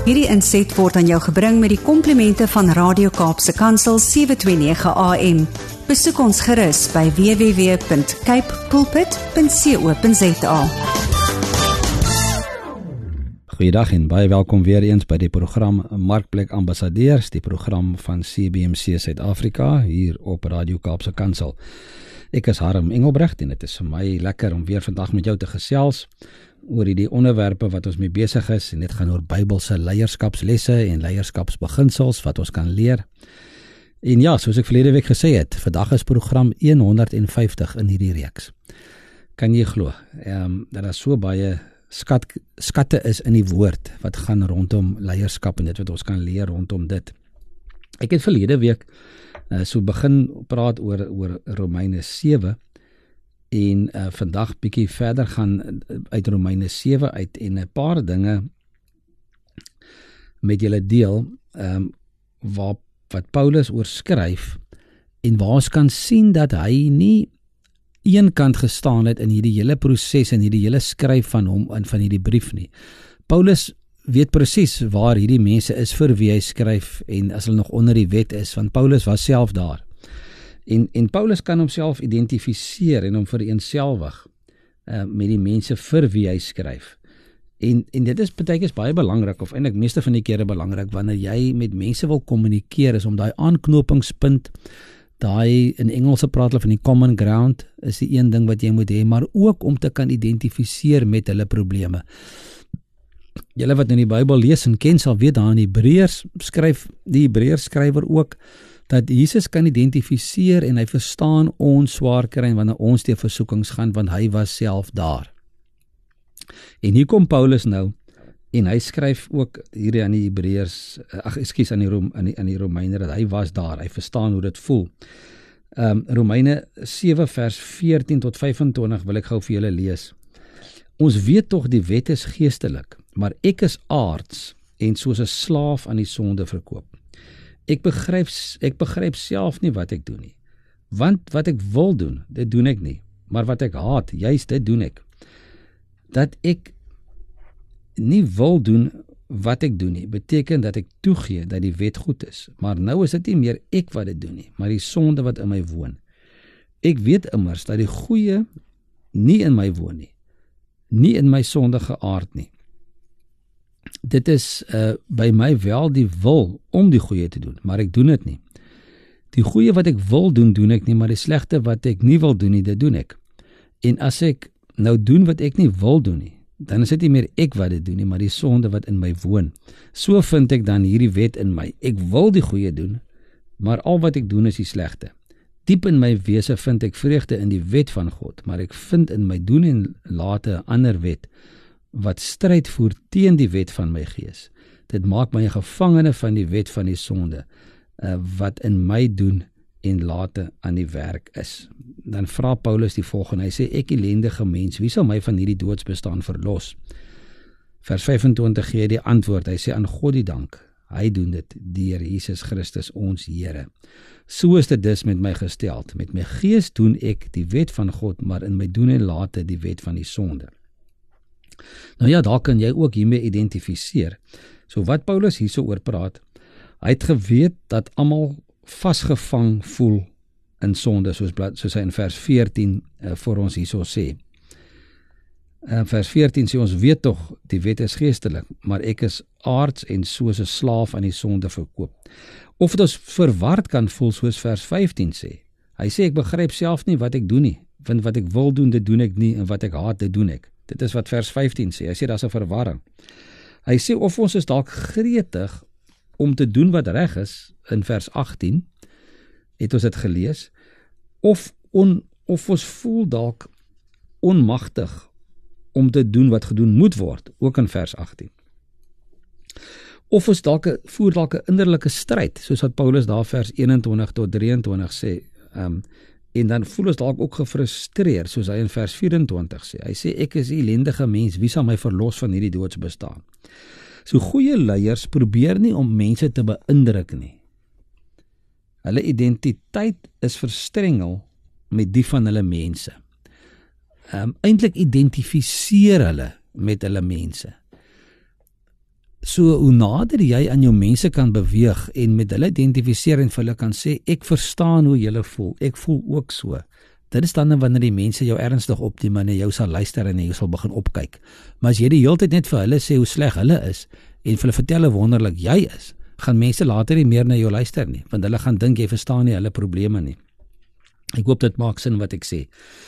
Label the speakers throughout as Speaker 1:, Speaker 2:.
Speaker 1: Hierdie inset word aan jou gebring met die komplimente van Radio Kaapse Kansel 729 AM. Besoek ons gerus by www.capepulpit.co.za.
Speaker 2: Goeiedag en baie welkom weer eens by die program Markplek Ambassadeurs, die program van CBC Suid-Afrika hier op Radio Kaapse Kansel. Ek is Harm Engelbrecht en dit is vir my lekker om weer vandag met jou te gesels oor die onderwerpe wat ons mee besig is, en dit gaan oor Bybelse leierskapslesse en leierskapsbeginsels wat ons kan leer. En ja, soos ek verlede week gesê het, vandag is program 150 in hierdie reeks. Kan jy glo, dat daar so baie skatte is in die woord wat gaan rondom leierskap en dit wat ons kan leer rondom dit. Ek het verlede week so begin praat oor Romeine 7 en vandag bietjie verder gaan uit Romeine 7 uit en 'n paar dinge met julle deel wat Paulus oor skryf en waar ons kan sien dat hy nie een kant gestaan het in hierdie hele proses en hierdie hele skryf van hom en van hierdie brief nie. Paulus weet presies waar hierdie mense is vir wie hy skryf en as hulle nog onder die wet is, want Paulus was self daar. En Paulus kan homself identifiseer en hom vereenselwig met die mense vir wie hy skryf. En dit is partykeer baie belangrik, of eintlik meeste van die kere belangrik, wanneer jy met mense wil kommunikeer, is om daai aanknopingspunt, daai in Engelse praat hulle van die common ground, is die een ding wat jy moet hê, maar ook om te kan identifiseer met hulle probleme. Julle wat in die Bybel lees en ken sal weet, daar in Hebreërs skryf die Hebreërs skrywer ook dat Jesus kan identifiseer en hy verstaan ons swaar kry wanneer ons deur versoekings gaan, want hy was self daar. En hier kom Paulus nou en hy skryf ook hier aan die Hebreërs, aan die Romeine, dat hy was daar, hy verstaan hoe dit voel. Romeine 7 vers 14 tot 25 wil ek gou vir julle lees. Ons weet tog die wet is geestelik, maar ek is aards en soos 'n slaaf aan die sonde verkoop. Ek begryp self nie wat ek doen nie, want wat ek wil doen, dit doen ek nie, maar wat ek haat, juist dit doen ek. Dat ek nie wil doen wat ek doen nie, beteken dat ek toegee dat die wet goed is, maar nou is dit nie meer ek wat dit doen nie, maar die sonde wat in my woon. Ek weet immers dat die goeie nie in my woon nie, nie in my sondige aard nie. Dit is by my wel die wil om die goeie te doen, maar ek doen dit nie. Die goeie wat ek wil doen, doen ek nie, maar die slegte wat ek nie wil doen nie, dit doen ek. En as ek nou doen wat ek nie wil doen nie, dan is dit nie meer ek wat dit doen nie, maar die sonde wat in my woon. So vind ek dan hierdie wet in my. Ek wil die goeie doen, maar al wat ek doen is die slegte. Diep in my wese vind ek vreugde in die wet van God, maar ek vind in my doen en late 'n ander wet, wat stryd voer teen die wet van my gees. Dit maak my 'n gevangene van die wet van die sonde, wat in my doen en late aan die werk is. Dan vra Paulus die volgende, hy sê, ek ellendige mens, wie sal my van hierdie doodsbestaan verlos? Vers 25 gee die antwoord, hy sê, aan God die dank, hy doen dit deur Jesus Christus ons Here. So is dit dus met my gesteld, met my gees doen ek die wet van God, maar in my doen en late die wet van die sonde. Nou ja, daar kan jy ook hiermee identifiseer. So wat Paulus hierso oor praat, hy het geweet dat almal vasgevang voel in sonde, soos hy in vers 14 vir ons hierso sê. Vers 14 sê, ons weet tog, die wet is geestelik, maar ek is aards en soos 'n slaaf aan die sonde verkoop. Of dit ons verward kan voel, soos vers 15 sê. Hy sê, ek begryp self nie wat ek doen nie, want wat ek wil doen, dit doen ek nie, en wat ek haat, dit doen ek. Dit is wat vers 15 sê, hy sê, daar is 'n verwarring. Hy sê, of ons is dalk gretig om te doen wat reg is, in vers 18, het ons dit gelees, of ons voel dalk onmagtig om te doen wat gedoen moet word, ook in vers 18. Of ons voer dalk 'n innerlike stryd, soos wat Paulus daar vers 21 tot 23 sê, en dan voel ons dalk ook gefrustreerd, soos hy in vers 24 sê. Hy sê, ek is 'n ellendige mens, wie sal my verlos van hierdie doodsbestaan? So goeie leiers probeer nie om mense te beïndruk nie. Hulle identiteit is verstrengel met die van hulle mense. Eintlik identifiseer hulle met hulle mense. So, hoe nader jy aan jou mense kan beweeg en met hulle identifiseer en vir hulle kan sê, ek verstaan hoe julle voel, ek voel ook so. Dit is dan wanneer die mense jou ernstig opneem en jou sal luister en jy sal begin opkyk. Maar as jy die hele tyd net vir hulle sê hoe sleg hulle is en vir hulle vertel hoe wonderlik jy is, gaan mense later nie meer na jou luister nie, want hulle gaan dink jy verstaan nie hulle probleme nie. Ek hoop dit maak sin wat ek sê.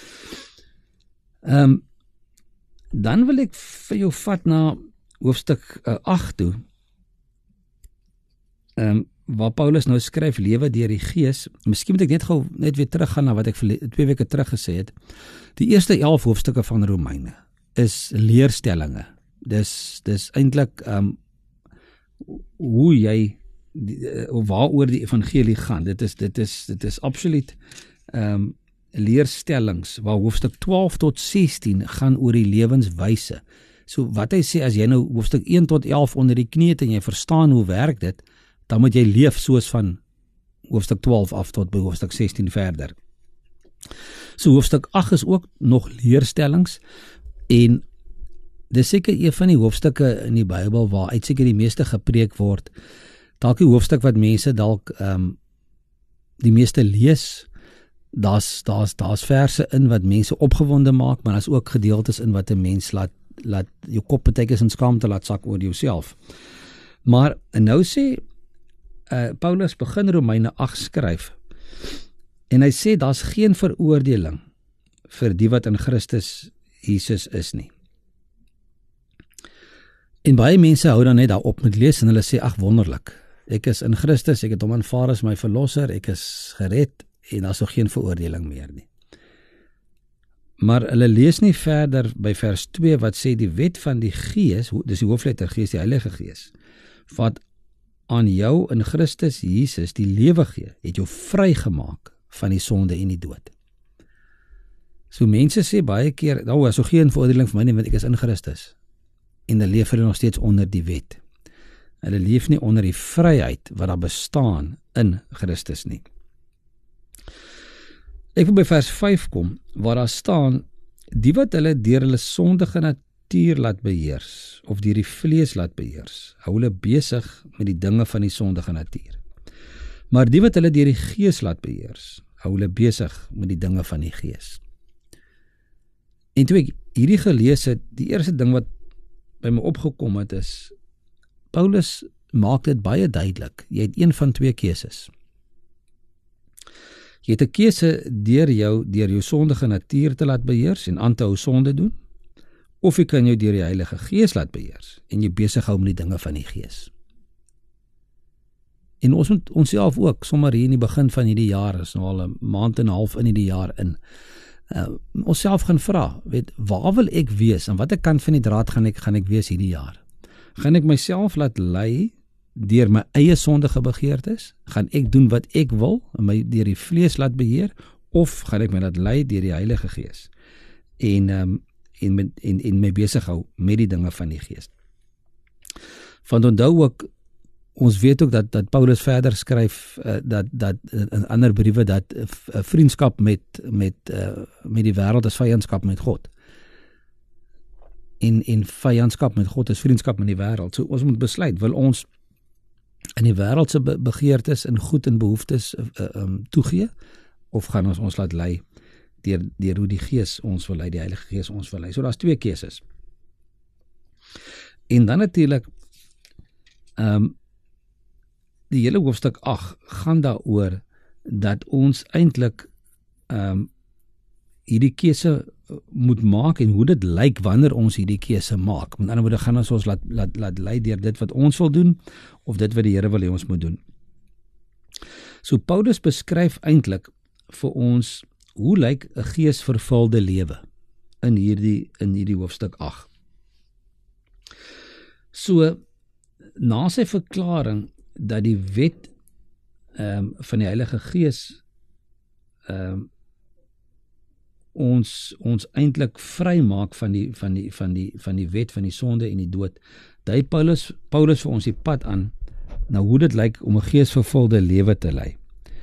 Speaker 2: Dan wil ek vir jou vat na hoofstuk 8 toe, waar Paulus nou skryf lewe deur die Gees. Miskien moet ek net weer teruggaan na wat ek 2 weke terug gesê het. Die eerste 11 hoofstukke van Romeine is leerstellinge. Dis eintlik hoe jy waaroor die evangelie gaan. Dit is absoluut leerstellings, waar hoofstuk 12 tot 16 gaan oor die lewenswyse. So wat hy sê, as jy nou hoofstuk 1 tot 11 onder die knie het en jy verstaan hoe werk dit, dan moet jy leef soos van hoofstuk 12 af tot by hoofstuk 16 verder. So hoofstuk 8 is ook nog leerstellings, en dis seker een van die hoofstukke in die Bybel waar uit seker die meeste gepreek word. Dalk die hoofstuk wat mense dalk die meeste lees. Daar's verse in wat mense opgewonde maak, maar daar's ook gedeeltes in wat 'n mens laat jou kop partykeers in skaamte laat sak oor jouself. Maar nou sê Paulus begin Romeine 8 skryf, en hy sê daar's geen veroordeling vir die wat in Christus Jesus is nie. En baie mense hou dan net daarop met lees en hulle sê, ag wonderlik, ek is in Christus, ek het hom aanvaar as my verlosser, ek is gered en daar's nog geen veroordeling meer nie. Maar hulle lees nie verder by vers 2 wat sê die wet van die Gees, dis die hoofletter Gees, die Heilige Gees, wat aan jou in Christus Jesus die lewe gee, het jou vrygemaak van die sonde en die dood. So mense sê baie keer, is so geen veroordeling vir my nie, want ek is in Christus. En hulle leef hulle nog steeds onder die wet. Hulle leef nie onder die vryheid wat daar bestaan in Christus nie. Ek wil by vers 5 kom, waar daar staan, die wat hulle deur hulle sondige natuur laat beheers, of deur die vlees laat beheers, hou hulle besig met die dinge van die sondige natuur. Maar die wat hulle deur die Gees laat beheers, hou hulle besig met die dinge van die Gees. En toe ek hierdie gelees het, die eerste ding wat by my opgekom het is, Paulus maak dit baie duidelik, jy het een van 2 keuses. Jy het 'n keuse deur jou sondige natuur te laat beheers en aan te hou sonde doen, of jy kan jou deur die Heilige Gees laat beheers en jy besig hou met die dinge van die Gees. En ons moet onsself ook, sommer hier in die begin van hierdie jaar, is nou al 'n maand en 'n half in hierdie jaar in, onsself gaan vra, waar wil ek wees, en watter kant van die draad gaan ek wees hierdie jaar? Gaan ek myself laat lei deur my eie sondige begeertes? Gaan ek doen wat ek wil, en my deur die vlees laat beheer, of gaan ek my laat lei deur die Heilige Gees, en my besig hou met die dinge van die Gees? Want onthou ook, ons weet ook dat Paulus verder skryf, dat in ander briewe, dat vriendskap met die wêreld is vyandskap met God. En vyandskap met God is vriendskap met die wêreld. So ons moet besluit, wil ons in die wêreldse begeertes en goed en behoeftes toegee, of gaan ons laat lei deur hoe die Gees ons wil lei, die Heilige Gees ons wil lei? So daar's 2 keuses. En dan natuurlik, die hele hoofstuk 8 gaan daaroor dat ons eintlik hierdie keuse moet maak en hoe dit lyk wanneer ons hierdie keuse maak. Met ander woorde, gaan ons laat lei deur dit wat ons wil doen of dit wat die Here wil hê ons moet doen. So Paulus beskryf eintlik vir ons hoe lyk 'n geesvervulde lewe in hierdie hoofstuk 8. So na sy verklaring dat die wet van die Heilige Gees ons eintlik vry maak van die wet van die sonde en die dood, dui Paulus vir ons die pad aan na hoe dit lyk om 'n geesvervulde lewe te lei.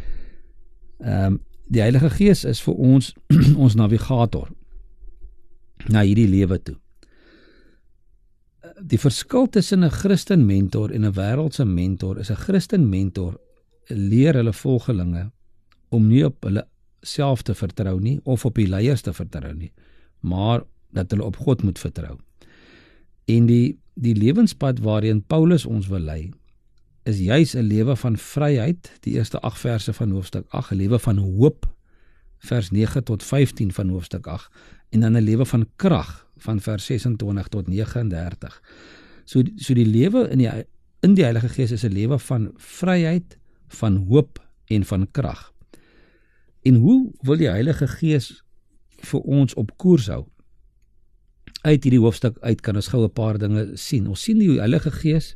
Speaker 2: Die Heilige Gees is vir ons ons navigator na hierdie lewe toe. die verskil tussen 'n Christen mentor en 'n wêreldse mentor is 'n Christen mentor leer hulle volgelinge om nie op hulle self te vertrou nie of op die leiers te vertrou nie, maar dat hulle op God moet vertrou. En die lewenspad waarheen Paulus ons wil lei, is juis 'n lewe van vryheid, die eerste 8 verse van hoofstuk 8, 'n lewe van hoop, vers 9 tot 15 van hoofstuk 8, en dan 'n lewe van krag, van vers 26 tot 39. So die lewe in die Heilige Gees is 'n lewe van vryheid, van hoop en van krag. En hoe wil die Heilige Gees vir ons op koers hou? Uit hierdie hoofstuk uit kan ons gou 'n paar dinge sien. Ons sien die Heilige Gees,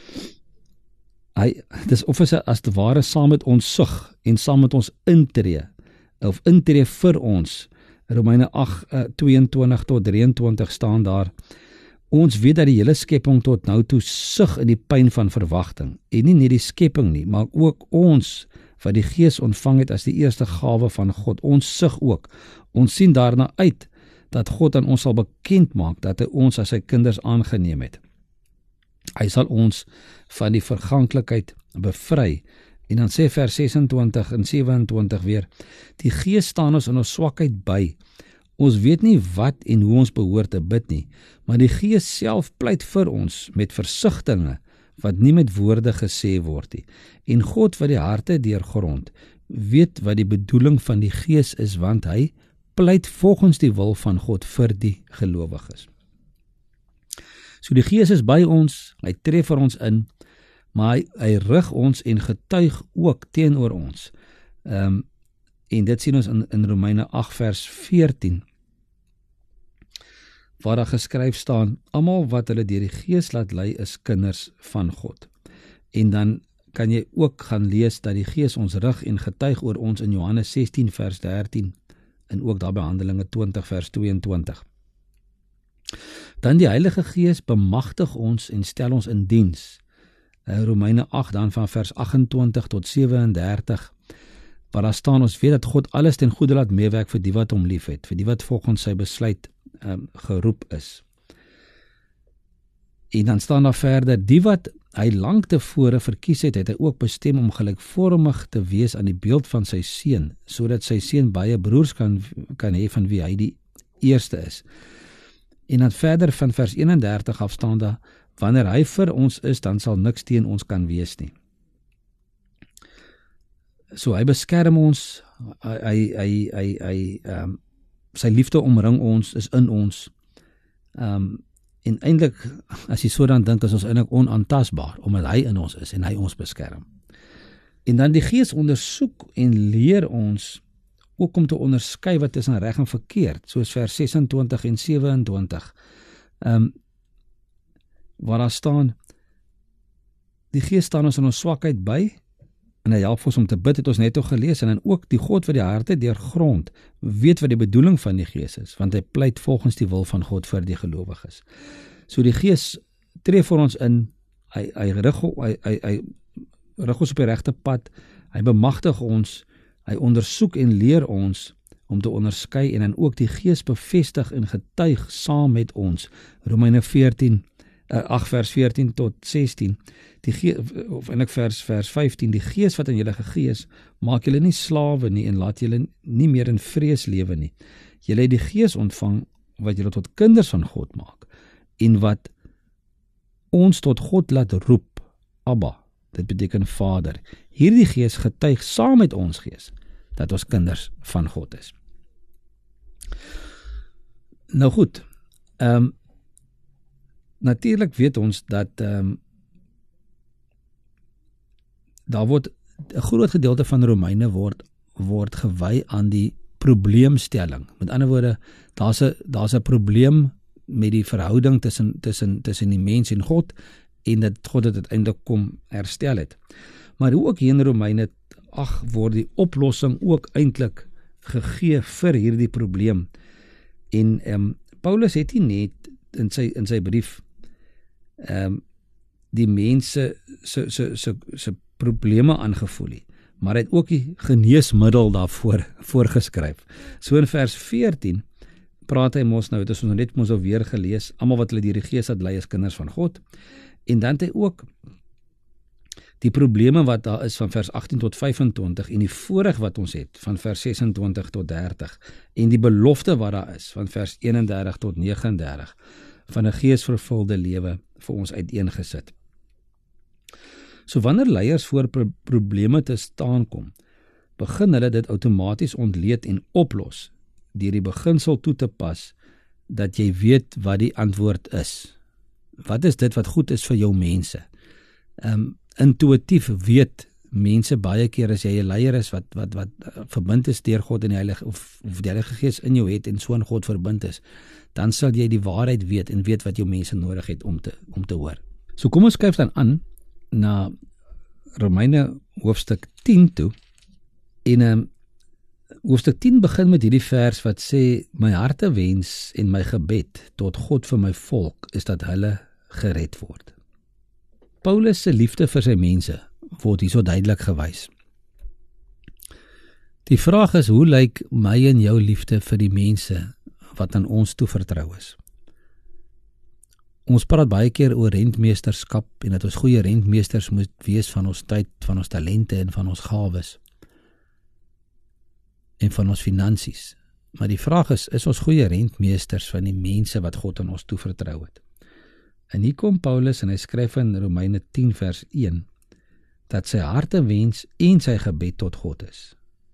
Speaker 2: dis of as te ware saam met ons sug en saam met ons intree vir ons. Romeine 8:22 tot 23 staan daar: ons weet dat die hele skepping tot nou toe sug in die pyn van verwagting, en nie net die skepping nie, maar ook ons wat die Gees ontvang het as die eerste gawe van God. Ons sug ook. Ons sien daarna uit dat God aan ons sal bekend maak dat hy ons as sy kinders aangeneem het. Hy sal ons van die verganklikheid bevry. En dan sê vers 26 en 27 weer: die Gees staan ons in ons swakheid by. Ons weet nie wat en hoe ons behoort te bid nie, maar die Gees self pleit vir ons met versigtinge wat nie met woorde gesê word nie. En God wat die harte deurgrond, weet wat die bedoeling van die Gees is, want hy pleit volgens die wil van God vir die gelowiges. So die Gees is by ons, hy tree vir ons in, maar hy rig ons en getuig ook teenoor ons. En dit sien ons in Romeine 8 vers 14, waar daar geskryf staan: almal wat hulle deur die Gees laat lei is kinders van God. En dan kan jy ook gaan lees dat die Gees ons rig en getuig oor ons in Johannes 16 vers 13 en ook daar by Handelinge 20 vers 22. Dan die Heilige Gees bemagtig ons en stel ons in diens. Romeine 8 dan van vers 28 tot 37, waar daar staan: ons weet dat God alles ten goeie laat meewerk vir die wat hom liefhet, vir die wat volgens sy besluit geroep is. En dan staan daar verder: die wat hy lank tevore verkies het, het hy ook bestem om gelykvormig te wees aan die beeld van sy seun, sodat sy seun baie broers kan hê van wie hy die eerste is. En dan verder van vers 31 af staan daar: wanneer hy vir ons is, dan sal niks teen ons kan wees nie. So hy beskerm ons, sy liefde omring ons, is in ons. En eintlik, as jy so dan dink, is ons eintlik onaantastbaar, omdat hy in ons is en hy ons beskerm. En dan die Gees ondersoek en leer ons ook om te onderskei wat tussen reg en verkeerd, soos vers 26 en 27, waar daar staan: die Gees staan ons in ons swakheid by, en hy help ons om te bid, het ons net al gelees, en dan ook die God wat die harte deurgrond, weet wat die bedoeling van die Gees is, want hy pleit volgens die wil van God vir die gelowiges. So die Gees tree vir ons in, hy rig ons op die regte pad, hy bemagtig ons, hy ondersoek en leer ons om te onderskei, en dan ook die Gees bevestig en getuig saam met ons. Romeine 8 vers 14 tot 16, of eintlik vers 15, die Gees wat in julle gegee is, maak julle nie slawe nie en laat julle nie meer in vrees lewe nie. Julle het die Gees ontvang wat julle tot kinders van God maak, en wat ons tot God laat roep, Abba, dit beteken Vader. Hierdie Gees getuig saam met ons gees, dat ons kinders van God is. Nou goed, natuurlijk weet ons dat daar word 'n groot gedeelte van Romeine word gewy aan die probleemstelling. Met ander woorde, daar's 'n probleem met die verhouding tussen die mens en God, en dat God dit uiteindelik kom herstel het. Maar hoe ook hier in Romeine 8 word die oplossing ook eintlik gegee vir hierdie probleem. En Paulus het nie net in sy brief die mense se probleme aangevoel nie, maar hy het ook die geneesmiddel daarvoor voorgeskryf. So in vers 14 praat hy mos nou, het ons net mos alweer gelees, almal wat hulle deur die Gees laat lei is kinders van God. En dan het hy ook die probleme wat daar is van vers 18 tot 25 en die voorreg wat ons het van vers 26 tot 30 en die belofte wat daar is van vers 31 tot 39 van 'n geesvervulde lewe vir ons uiteengesit. So wanneer leiers voor probleme te staan kom, begin hulle dit outomaties ontleed en oplos deur die beginsel toe te pas dat jy weet wat die antwoord is. Wat is dit wat goed is vir jou mense? Intuïtief weet mense baie keer as jy 'n leier is wat verbind is deur God en die Heilige of die Heilige Gees in jou het en so aan God verbind is, dan sal jy die waarheid weet en weet wat jou mense nodig het om te hoor. So kom ons skuif dan aan na Romeine hoofstuk 10 toe. En hoofstuk 10 begin met hierdie vers wat sê, my harte wens en my gebed tot God vir my volk is dat hulle gered word. Paulus se liefde vir sy mense word hier so duidelik gewys. Die vraag is, hoe lyk my en jou liefde vir die mense wat aan ons toevertrou is? Ons praat baie keer oor rentmeesterskap en dat ons goeie rentmeesters moet wees van ons tyd, van ons talente en van ons gawes en van ons finansies. Maar die vraag is ons goeie rentmeesters van die mense wat God aan ons toevertrou het? En hier kom Paulus en hy skryf in Romeine 10 vers 1 dat sy harte wens en sy gebed tot God is.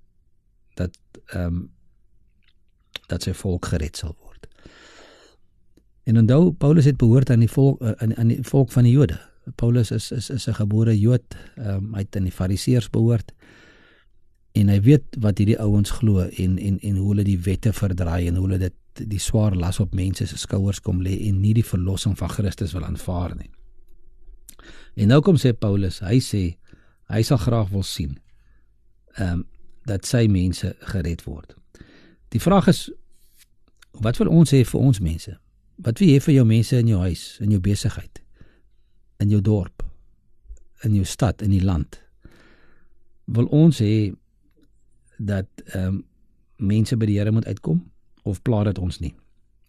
Speaker 2: Dat sy volk gered sal word. En onthou, Paulus het behoort aan die volk van die Jode. Paulus is 'n gebore Jood, hy het aan die Fariseërs behoort, en hy weet wat hierdie ouens glo en hoe hulle die wette verdraai en hoe hulle die swaar las op mense se skouers kom lê en nie die verlossing van Christus wil aanvaar nie. En nou kom sê Paulus, hy sê, hy sal graag wil sien dat sy mense gered word. Die vraag is, wat wil ons hê vir ons mense? Wat wil jy vir jou mense in jou huis, in jou besigheid, in jou dorp, in jou stad, in die land? Wil ons hê dat mense by die Here moet uitkom, of pla dit ons nie?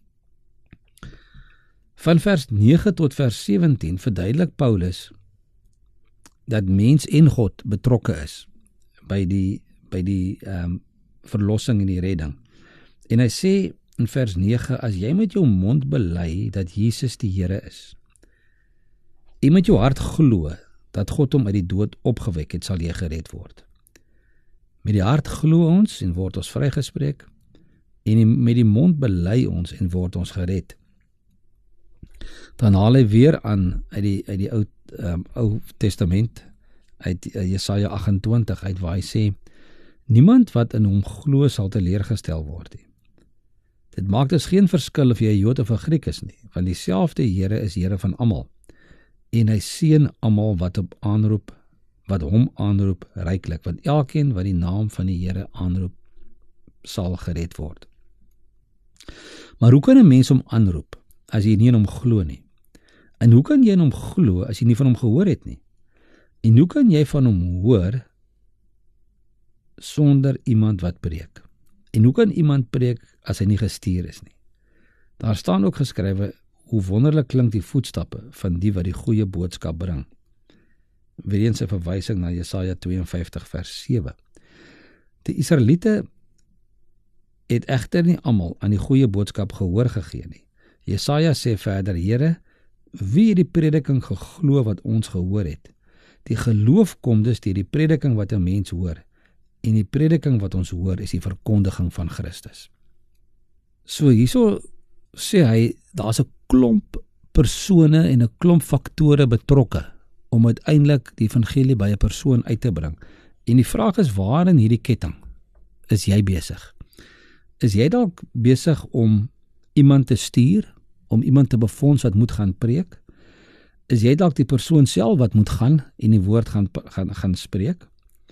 Speaker 2: Van vers 9 tot vers 17 verduidelik Paulus dat mens en God betrokke is by die verlossing en die redding. En hy sê in vers 9, as jy met jou mond bely dat Jesus die Here is, en met jou hart glo dat God hom uit die dood opgewek het, sal jy gered word. Met die hart glo ons en word ons vrygespreek, en met die mond bely ons en word ons gered. Dan haal hy weer aan uit die Ou Testament, uit Jesaja 28, uit waar hy sê, niemand wat in hom glo sal teleurgestel word nie. Dit maak dus geen verskil of jy 'n Jood of 'n Griek is nie, want dieselfde Here is Here van almal, en hy seën almal wat hom aanroep ryklik, want elkeen wat die naam van die Here aanroep, sal gered word. Maar hoe kan 'n mens hom aanroep as jy nie in hom glo nie? En hoe kan jy in hom glo as jy nie van hom gehoor het nie? En hoe kan jy van hom hoor sonder iemand wat preek? En hoe kan iemand preek as hy nie gestuur is nie? Daar staan ook geskrywe, hoe wonderlik klink die voetstappe van die wat die goeie boodskap bring. Weer eens 'n verwysing na Jesaja 52 vers 7. Die Israeliete het egter nie almal aan die goeie boodskap gehoor gegee nie. Jesaja sê verder, Here, wie het die prediking geglo wat ons gehoor het? Die geloof kom dus deur die prediking wat 'n mens hoor, en die prediking wat ons hoor is die verkondiging van Christus. So hierso sê hy, daar's 'n klomp persone en 'n klomp faktore betrokke om uiteindelik die evangelie by 'n persoon uit te bring. En die vraag is, waar in hierdie ketting is jy besig? Is jy dalk besig om iemand te stuur, om iemand te befonds wat moet gaan preek? Is jy dalk die persoon self wat moet gaan en die woord gaan spreek?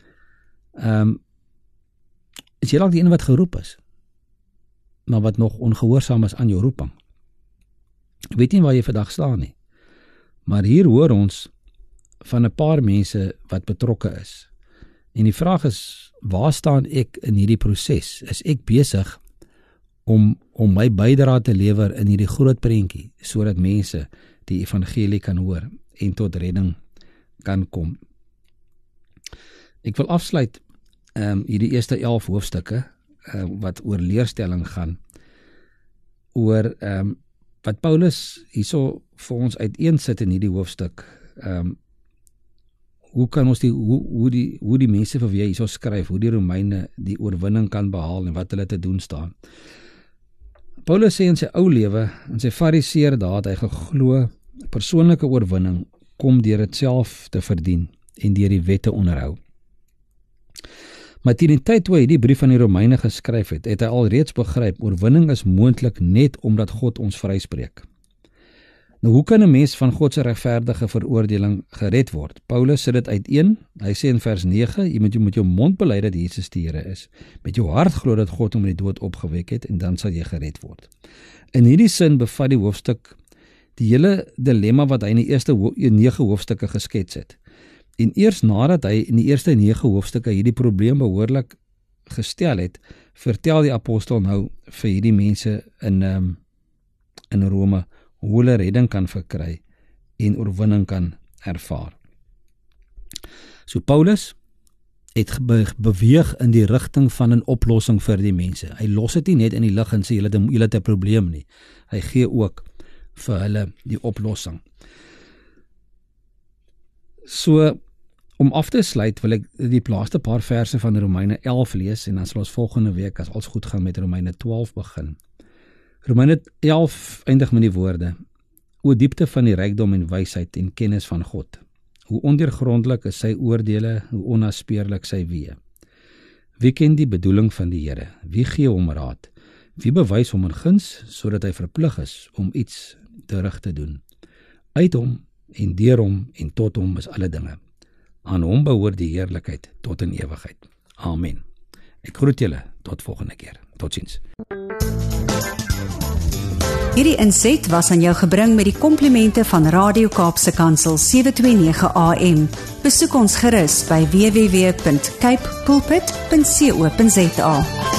Speaker 2: Is jy dalk die een wat geroep is, maar wat nog ongehoorsaam is aan jou roeping? Ek weet nie waar jy vandag staan nie, maar hier hoor ons van 'n paar mense wat betrokke is. En die vraag is, waar staan ek in hierdie proses? Is ek besig om my bydrae te lewer in hierdie groot prentjie, sodat mense die evangelie kan hoor en tot redding kan kom. Ek wil afsluit hierdie eerste 11 hoofstukke wat oor leerstelling gaan, oor wat Paulus hierso vir ons uiteensit in hierdie hoofstuk. Hoe kan ons hoe die mense vir wie hy hierso skryf, hoe die Romeine die oorwinning kan behaal en wat hulle te doen staan. Paulus sê in sy ou lewe, in sy fariseer dae het hy geglo, persoonlike oorwinning kom deur dit self te verdien en deur die wette onderhou. Maar teen die tyd toe hy die brief aan die Romeine geskryf het, het hy alreeds begryp, oorwinning is moontlik net omdat God ons vryspreek. Nou, hoe kan 'n mens van God se regverdige veroordeling gered word? Paulus sit dit uiteen. Hy sê in vers 9, jy moet met jou mond bely dat Jesus die Here is, met jou hart glo dat God hom uit die dood opgewek het, en dan sal jy gered word. In hierdie sin bevat die hoofstuk die hele dilemma wat hy in die eerste 9 hoofstukke geskets het. En eers nadat hy in die eerste 9 hoofstukke hierdie probleem behoorlik gestel het, vertel die apostel nou vir hierdie mense in Rome hoe hulle redding kan verkry en oorwinning kan ervaar. So Paulus het beweeg in die rigting van 'n oplossing vir die mense. Hy los dit nie net in die lug en sê julle het 'n probleem nie. Hy gee ook vir hulle die oplossing. So, om af te sluit wil ek die laaste paar verse van Romeine 11 lees, en dan sal ons volgende week, as alles goed gaan, met Romeine 12 begin. Romeine 11 eindig met die woorde: O diepte van die rykdom en wysheid en kennis van God, hoe ondeurgrondelik is sy oordele, hoe onnaspeurlik sy weë. Wie ken die bedoeling van die Here? Wie gee hom raad? Wie bewys hom 'n guns, sodat hy verplig is om iets terug te doen? Uit hom en deur hom en tot hom is alle dinge. Aan hom behoort die heerlikheid tot in ewigheid. Amen. Ek groet julle tot volgende keer. Totsiens.
Speaker 1: Hierdie inset was aan jou gebring met die komplimente van Radio Kaapse Kansel 729 AM. Besoek ons gerus by www.cape pulpit.co.za.